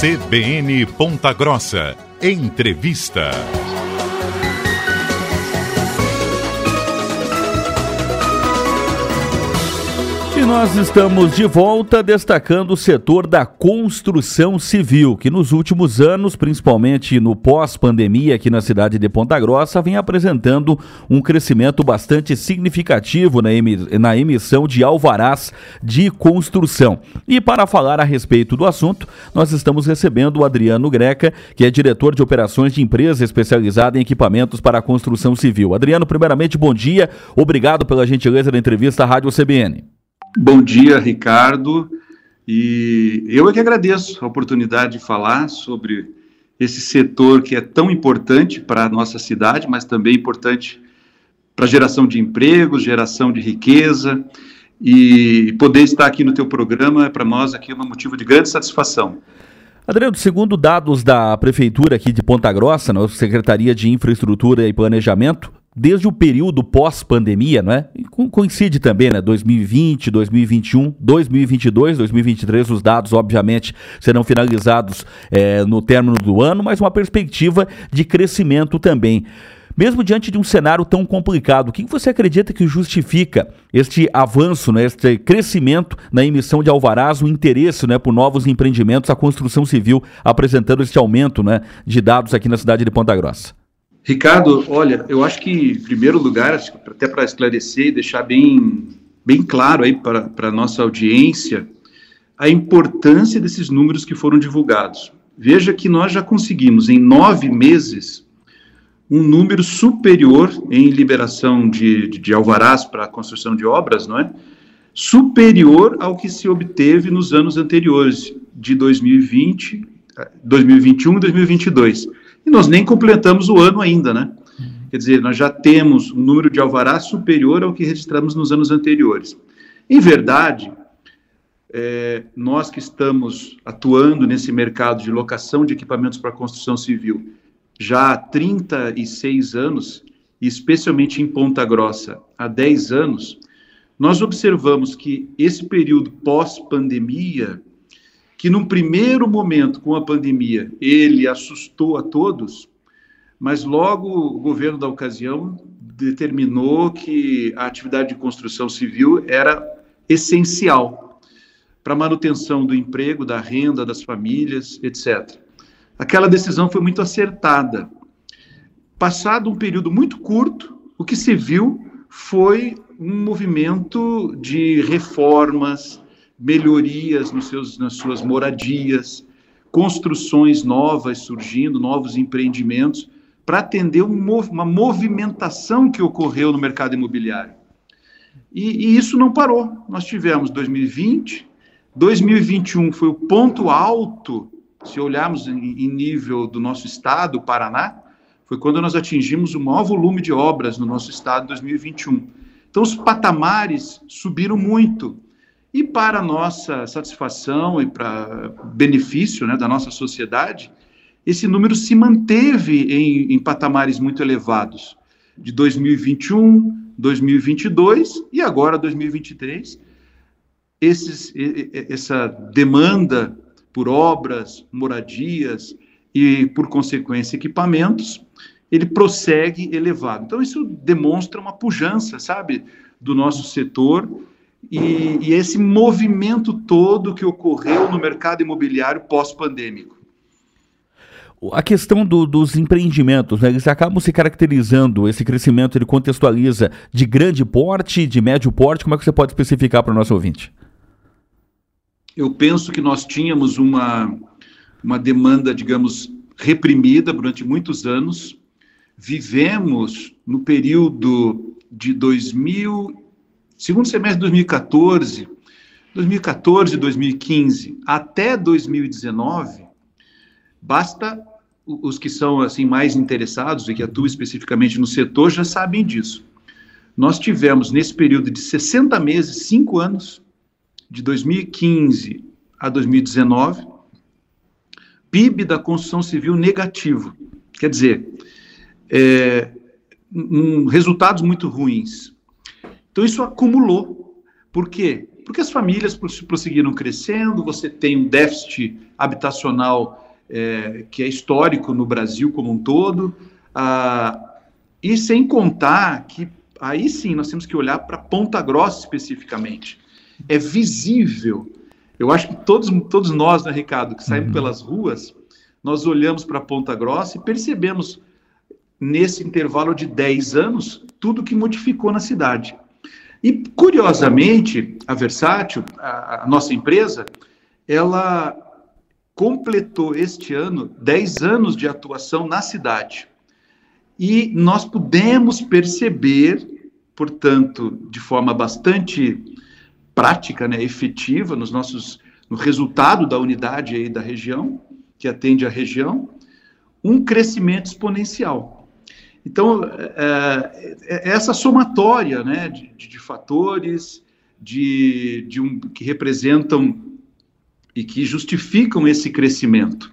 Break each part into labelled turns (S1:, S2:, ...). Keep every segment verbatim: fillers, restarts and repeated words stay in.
S1: C B N Ponta Grossa. Entrevista.
S2: E nós estamos de volta destacando o setor da construção civil, que nos últimos anos, principalmente no pós-pandemia aqui na cidade de Ponta Grossa, vem apresentando um crescimento bastante significativo na, emi- na emissão de alvarás de construção. E para falar a respeito do assunto, nós estamos recebendo o Adriano Greca, que é diretor de operações de empresa especializada em equipamentos para a construção civil. Adriano, primeiramente, bom dia. Obrigado pela gentileza da entrevista à Rádio C B N.
S3: Bom dia, Ricardo, e eu é que agradeço a oportunidade de falar sobre esse setor que é tão importante para a nossa cidade, mas também importante para a geração de empregos, geração de riqueza, e poder estar aqui no teu programa é para nós aqui um motivo de grande satisfação.
S2: Adriano, segundo dados da Prefeitura aqui de Ponta Grossa, na Secretaria de Infraestrutura e Planejamento, desde o período pós-pandemia, não é? Coincide também, né? dois mil e vinte, dois mil e vinte e um, dois mil e vinte e dois, dois mil e vinte e três, os dados, obviamente, serão finalizados é, no término do ano, mas uma perspectiva de crescimento também. Mesmo diante de um cenário tão complicado, o que você acredita que justifica este avanço, né, este crescimento na emissão de alvarás, o interesse, né, por novos empreendimentos, a construção civil apresentando este aumento, né, de dados aqui na cidade de Ponta Grossa?
S3: Ricardo, olha, eu acho que, em primeiro lugar, até para esclarecer e deixar bem, bem claro aí para a nossa audiência, a importância desses números que foram divulgados. Veja que nós já conseguimos, em nove meses, um número superior em liberação de, de, de alvarás para a construção de obras, não é? Superior ao que se obteve nos anos anteriores, de dois mil e vinte, dois mil e vinte e um e dois mil e vinte e dois. E nós nem completamos o ano ainda, né? Quer dizer, nós já temos um número de alvarás superior ao que registramos nos anos anteriores. Em verdade, é, nós que estamos atuando nesse mercado de locação de equipamentos para construção civil já há trinta e seis anos, e especialmente em Ponta Grossa há dez anos, nós observamos que esse período pós-pandemia, que num primeiro momento com a pandemia ele assustou a todos, mas logo o governo da ocasião determinou que a atividade de construção civil era essencial para a manutenção do emprego, da renda das famílias, etcétera. Aquela decisão foi muito acertada. Passado um período muito curto, o que se viu foi um movimento de reformas, melhorias nos seus, nas suas moradias, construções novas surgindo, novos empreendimentos, para atender um, uma movimentação que ocorreu no mercado imobiliário. E, e isso não parou. Nós tivemos dois mil e vinte, dois mil e vinte e um foi o ponto alto, se olharmos em, em nível do nosso estado, o Paraná, foi quando nós atingimos o maior volume de obras no nosso estado em dois mil e vinte e um. Então os patamares subiram muito. E para nossa satisfação e para benefício, né, da nossa sociedade, esse número se manteve em, em patamares muito elevados, de dois mil e vinte e um, dois mil e vinte e dois e agora dois mil e vinte e três. Esses, essa demanda por obras, moradias e, por consequência, equipamentos, ele prossegue elevado. Então isso demonstra uma pujança, sabe, do nosso setor. E, e esse movimento todo que ocorreu no mercado imobiliário pós-pandêmico.
S2: A questão do, dos empreendimentos, né, eles acabam se caracterizando, esse crescimento ele contextualiza de grande porte, de médio porte, como é que você pode especificar para o nosso ouvinte?
S3: Eu penso que nós tínhamos uma, uma demanda, digamos, reprimida durante muitos anos, vivemos no período de dois mil, segundo semestre de dois mil e quatorze, dois mil e quatorze, dois mil e quinze, até dois mil e dezenove, basta os que são assim mais interessados e que atuam especificamente no setor já sabem disso. Nós tivemos nesse período de sessenta meses, cinco anos, de dois mil e quinze a dois mil e dezenove, P I B da construção civil negativo. Quer dizer, é, um, resultados muito ruins. Então isso acumulou. Por quê? Porque as famílias prosseguiram crescendo, você tem um déficit habitacional é, que é histórico no Brasil como um todo, ah, e sem contar que aí sim nós temos que olhar para Ponta Grossa especificamente. É visível. Eu acho que todos, todos nós, né, Ricardo, que saímos uhum. pelas ruas, nós olhamos para Ponta Grossa e percebemos, nesse intervalo de dez anos, tudo que modificou na cidade. E, curiosamente, a Versátil, a, a nossa empresa, ela completou este ano dez anos de atuação na cidade. E nós pudemos perceber, portanto, de forma bastante prática, né, efetiva, nos nossos, no resultado da unidade aí da região, que atende a região, um crescimento exponencial. Então, é, é essa somatória, né, de, de, de fatores de, de um, que representam e que justificam esse crescimento.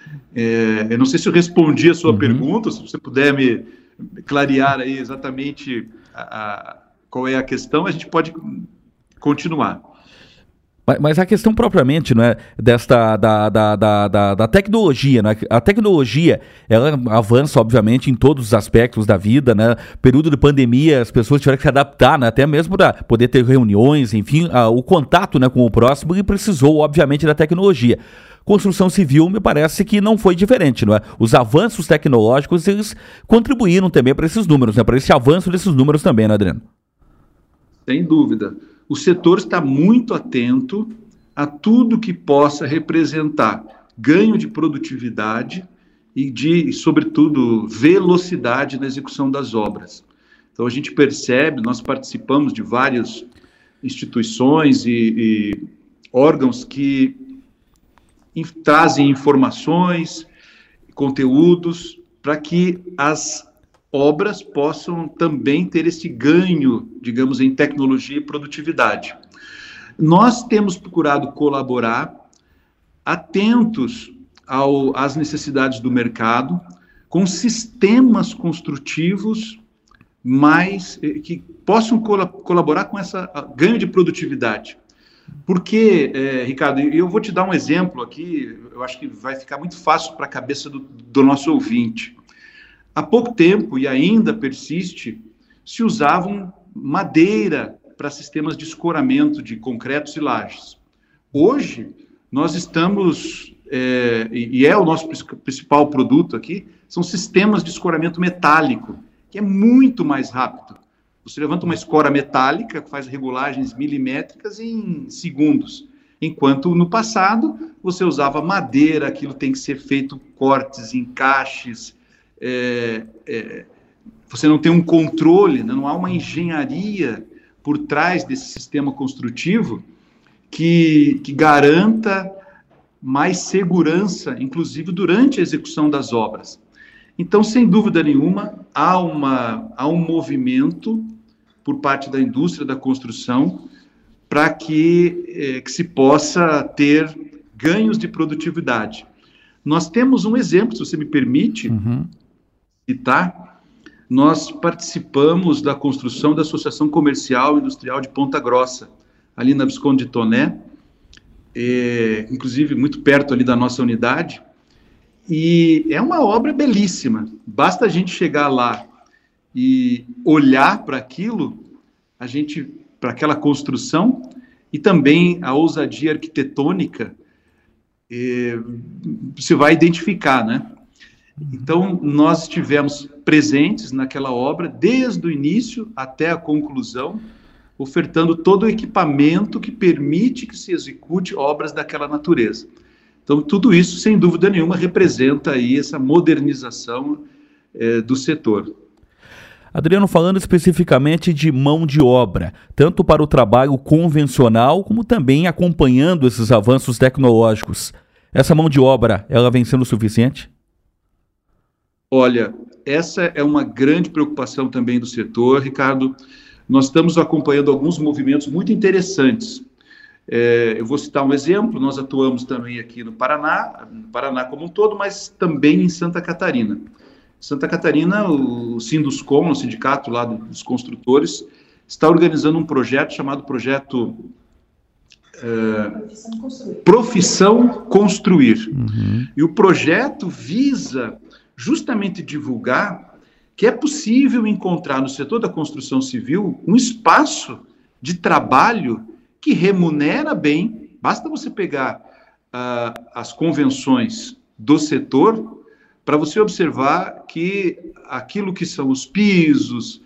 S3: É, eu não sei se eu respondi a sua uhum. pergunta, se você puder me clarear aí exatamente a, a, qual é a questão, a gente pode continuar.
S2: Mas a questão propriamente, não é, desta, da, da, da, da, da tecnologia, né? A tecnologia, ela avança, obviamente, em todos os aspectos da vida, né? Período de pandemia, as pessoas tiveram que se adaptar, né? Até mesmo para poder ter reuniões, enfim, a, o contato, né, com o próximo, e precisou, obviamente, da tecnologia. Construção civil, me parece que não foi diferente, não é? Os avanços tecnológicos, eles contribuíram também para esses números, né? Para esse avanço desses números também, né, Adriano?
S3: Sem dúvida. O setor está muito atento a tudo que possa representar ganho de produtividade e de, sobretudo, velocidade na execução das obras. Então, a gente percebe, nós participamos de várias instituições e, e órgãos que in, trazem informações, conteúdos, para que as obras possam também ter esse ganho, digamos, em tecnologia e produtividade. Nós temos procurado colaborar, atentos ao, às necessidades do mercado, com sistemas construtivos mais, que possam col- colaborar com esse ganho de produtividade. Porque, é, Ricardo, eu vou te dar um exemplo aqui, eu acho que vai ficar muito fácil para a cabeça do, do nosso ouvinte. Há pouco tempo, e ainda persiste, se usavam madeira para sistemas de escoramento de concretos e lajes. Hoje, nós estamos, é, e é o nosso principal produto aqui, são sistemas de escoramento metálico, que é muito mais rápido. Você levanta uma escora metálica, faz regulagens milimétricas em segundos, enquanto no passado você usava madeira, aquilo tem que ser feito cortes, encaixes, É, é, você não tem um controle, né? Não há uma engenharia por trás desse sistema construtivo que, que garanta mais segurança, inclusive durante a execução das obras. Então, sem dúvida nenhuma, há, uma, há um movimento por parte da indústria da construção para que, é, que se possa ter ganhos de produtividade. Nós temos um exemplo, se você me permite, uhum. citar, nós participamos da construção da Associação Comercial e Industrial de Ponta Grossa, ali na Visconde de Toné, é, inclusive muito perto ali da nossa unidade, e é uma obra belíssima. Basta a gente chegar lá e olhar para aquilo, a gente, para aquela construção, e também a ousadia arquitetônica, é, você vai identificar, né? Então, nós estivemos presentes naquela obra, desde o início até a conclusão, ofertando todo o equipamento que permite que se execute obras daquela natureza. Então, tudo isso, sem dúvida nenhuma, representa aí essa modernização eh, do setor.
S2: Adriano, falando especificamente de mão de obra, tanto para o trabalho convencional, como também acompanhando esses avanços tecnológicos, essa mão de obra, ela vem sendo suficiente?
S3: Olha, essa é uma grande preocupação também do setor, Ricardo. Nós estamos acompanhando alguns movimentos muito interessantes. É, eu vou citar um exemplo, nós atuamos também aqui no Paraná, no Paraná como um todo, mas também em Santa Catarina. Santa Catarina, o Sinduscom, o sindicato lá dos construtores, está organizando um projeto chamado Projeto uh, Profissão Construir.
S2: Uhum.
S3: E o projeto visa justamente divulgar que é possível encontrar no setor da construção civil um espaço de trabalho que remunera bem. Basta você pegar uh, as convenções do setor para você observar que aquilo que são os pisos,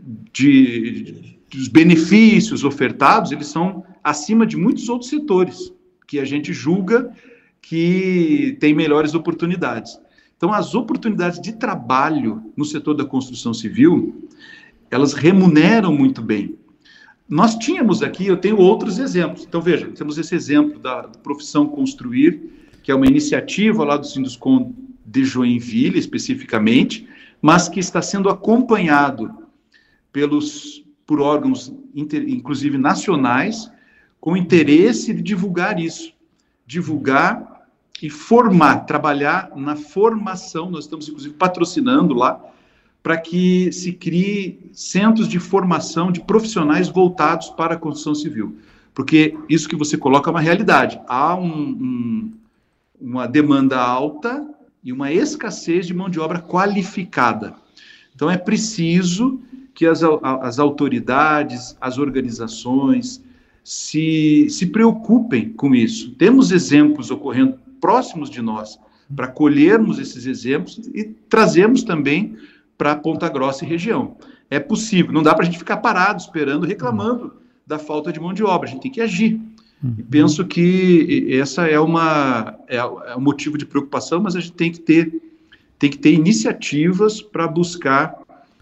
S3: de, de, os benefícios ofertados, eles são acima de muitos outros setores que a gente julga que tem melhores oportunidades. Então, as oportunidades de trabalho no setor da construção civil, elas remuneram muito bem. Nós tínhamos aqui, eu tenho outros exemplos. Então, veja, temos esse exemplo da, da Profissão Construir, que é uma iniciativa lá do Sinduscon de Joinville, especificamente, mas que está sendo acompanhado pelos, por órgãos, inter, inclusive nacionais, com interesse de divulgar isso. Divulgar e formar, trabalhar na formação. Nós estamos, inclusive, patrocinando lá, para que se crie centros de formação de profissionais voltados para a construção civil. Porque isso que você coloca é uma realidade. Há um, um, uma demanda alta e uma escassez de mão de obra qualificada. Então, é preciso que as, as autoridades, as organizações se, se preocupem com isso. Temos exemplos ocorrendo próximos de nós, para colhermos esses exemplos e trazermos também para Ponta Grossa e região. É possível, não dá para a gente ficar parado, esperando, reclamando da falta de mão de obra, a gente tem que agir. E penso que essa é, uma, é, é um motivo de preocupação, mas a gente tem que ter, tem que ter iniciativas para buscar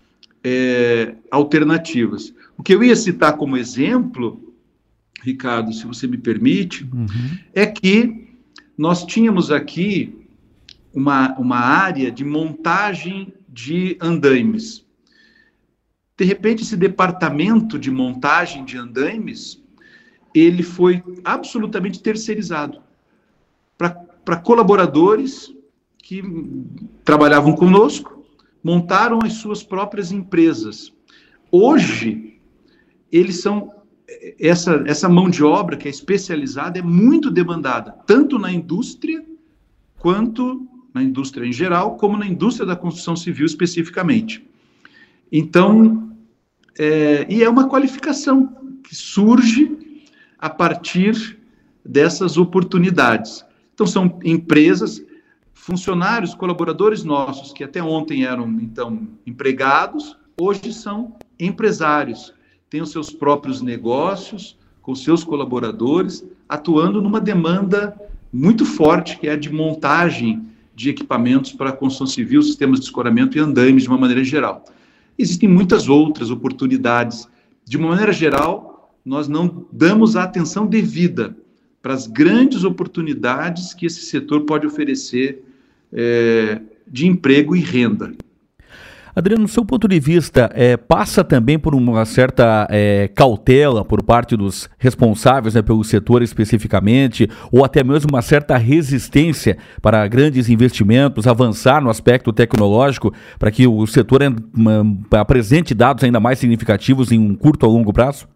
S3: é, alternativas. O que eu ia citar como exemplo, Ricardo, se você me permite, uhum. é que nós tínhamos aqui uma, uma área de montagem de andaimes. De repente, esse departamento de montagem de andaimes, ele foi absolutamente terceirizado para colaboradores que trabalhavam conosco, montaram as suas próprias empresas. Hoje, eles são... Essa, essa mão de obra que é especializada é muito demandada, tanto na indústria, quanto na indústria em geral, como na indústria da construção civil especificamente. Então, é, e é uma qualificação que surge a partir dessas oportunidades. Então, são empresas, funcionários, colaboradores nossos, que até ontem eram, então, empregados, hoje são empresários, têm os seus próprios negócios, com seus colaboradores, atuando numa demanda muito forte, que é a de montagem de equipamentos para a construção civil, sistemas de escoramento e andaimes, de uma maneira geral. Existem muitas outras oportunidades. De uma maneira geral, nós não damos a atenção devida para as grandes oportunidades que esse setor pode oferecer é, de emprego e renda.
S2: Adriano, no seu ponto de vista, é, passa também por uma certa é, cautela por parte dos responsáveis, né, pelo setor especificamente, ou até mesmo uma certa resistência para grandes investimentos, avançar no aspecto tecnológico, para que o setor é, uma, apresente dados ainda mais significativos em um curto ou longo prazo?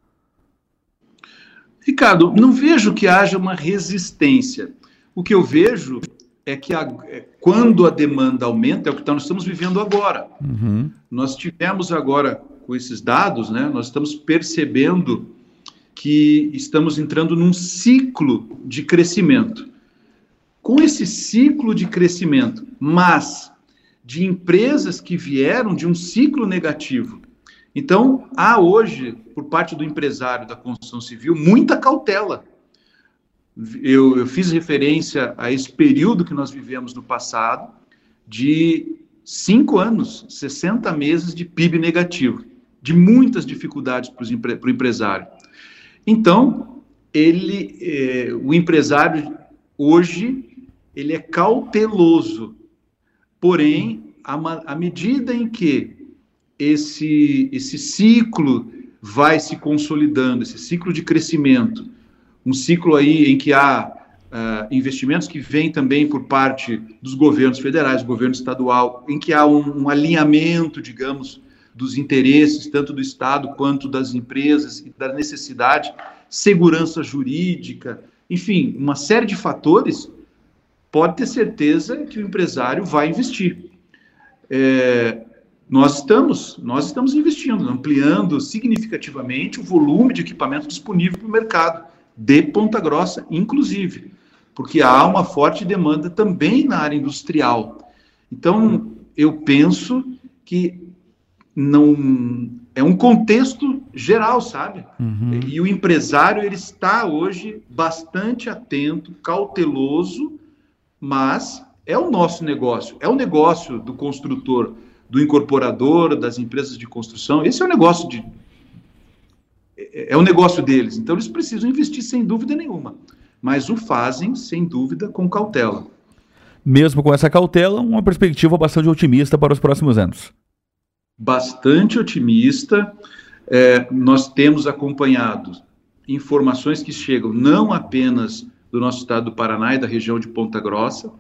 S3: Ricardo, não vejo que haja uma resistência. O que eu vejo é que a, quando a demanda aumenta, é o que nós estamos vivendo agora. Uhum. Nós tivemos agora, com esses dados, né, nós estamos percebendo que estamos entrando num ciclo de crescimento. Com esse ciclo de crescimento, mas de empresas que vieram de um ciclo negativo. Então, há hoje, por parte do empresário da construção civil, muita cautela. Eu, eu fiz referência a esse período que nós vivemos no passado, de cinco anos, sessenta meses de P I B negativo, de muitas dificuldades para o empresário. Então, ele, é, o empresário hoje, ele é cauteloso, porém, à medida em que esse, esse ciclo vai se consolidando, esse ciclo de crescimento, um ciclo aí em que há uh, investimentos que vêm também por parte dos governos federais, do governo estadual, em que há um, um alinhamento, digamos, dos interesses, tanto do Estado quanto das empresas, e da necessidade segurança jurídica, enfim, uma série de fatores, pode ter certeza que o empresário vai investir. É, nós estamos, nós estamos investindo, ampliando significativamente o volume de equipamento disponível para o mercado, de Ponta Grossa, inclusive, porque há uma forte demanda também na área industrial. Então, eu penso que não é um contexto geral, sabe? Uhum. E o empresário, ele está hoje bastante atento, cauteloso, mas é o nosso negócio, é o negócio do construtor, do incorporador, das empresas de construção. Esse é o negócio de é o negócio deles. Então, eles precisam investir sem dúvida nenhuma, mas o fazem, sem dúvida, com cautela.
S2: Mesmo com essa cautela, uma perspectiva bastante otimista para os próximos anos.
S3: Bastante otimista. É, nós temos acompanhado informações que chegam não apenas do nosso estado do Paraná e da região de Ponta Grossa,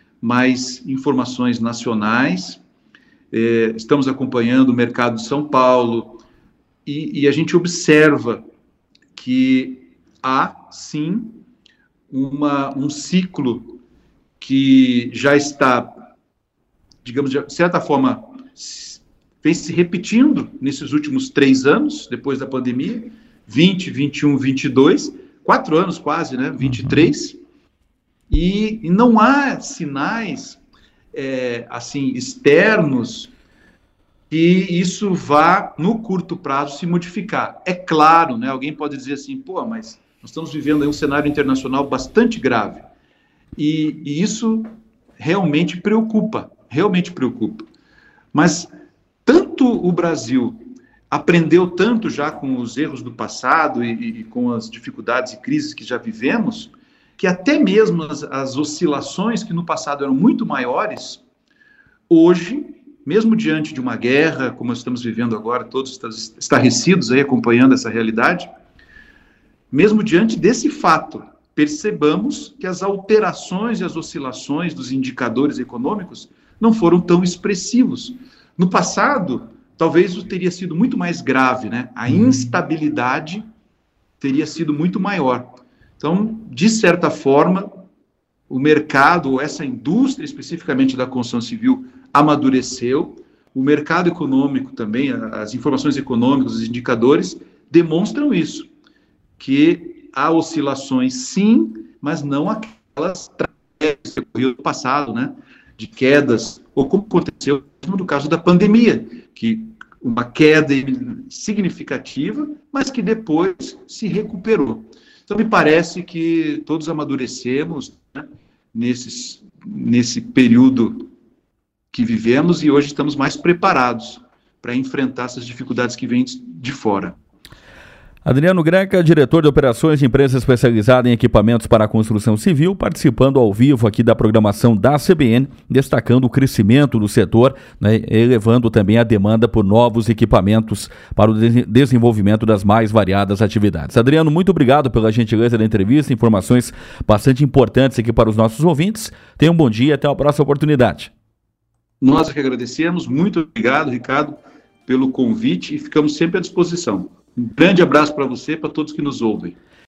S3: mas informações nacionais. É, estamos acompanhando o mercado de São Paulo e, e a gente observa que há, sim, uma, um ciclo que já está, digamos, de certa forma, vem se repetindo nesses últimos três anos, depois da pandemia, vinte, vinte e um, vinte e dois, quatro anos quase, né, vinte e três, uhum. e, e não há sinais, é, assim, externos que isso vá, no curto prazo, se modificar. É claro, né, alguém pode dizer assim, pô, mas nós estamos vivendo aí um cenário internacional bastante grave. E, e isso realmente preocupa, realmente preocupa. Mas tanto o Brasil aprendeu tanto já com os erros do passado e, e com as dificuldades e crises que já vivemos, que até mesmo as, as oscilações que no passado eram muito maiores, hoje, mesmo diante de uma guerra, como nós estamos vivendo agora, todos estarrecidos aí acompanhando essa realidade, mesmo diante desse fato, percebamos que as alterações e as oscilações dos indicadores econômicos não foram tão expressivos. No passado, talvez o teria sido muito mais grave, né? A instabilidade teria sido muito maior. Então, de certa forma, o mercado, essa indústria especificamente da construção civil, amadureceu. O mercado econômico também, as informações econômicas, os indicadores, demonstram isso, que há oscilações, sim, mas não aquelas tragédias que ocorreram no passado, né? De quedas, ou como aconteceu no caso da pandemia, que uma queda significativa, mas que depois se recuperou. Então, me parece que todos amadurecemos, né, nesses, nesse período que vivemos, e hoje estamos mais preparados para enfrentar essas dificuldades que vêm de fora.
S2: Adriano Greca, diretor de operações de empresa especializada em equipamentos para a construção civil, participando ao vivo aqui da programação da C B N, destacando o crescimento do setor, né, elevando também a demanda por novos equipamentos para o de- desenvolvimento das mais variadas atividades. Adriano, muito obrigado pela gentileza da entrevista, informações bastante importantes aqui para os nossos ouvintes. Tenha um bom dia e até a próxima oportunidade.
S3: Nós é que agradecemos, muito obrigado, Ricardo, pelo convite e ficamos sempre à disposição. Um grande abraço para você e para todos que nos ouvem.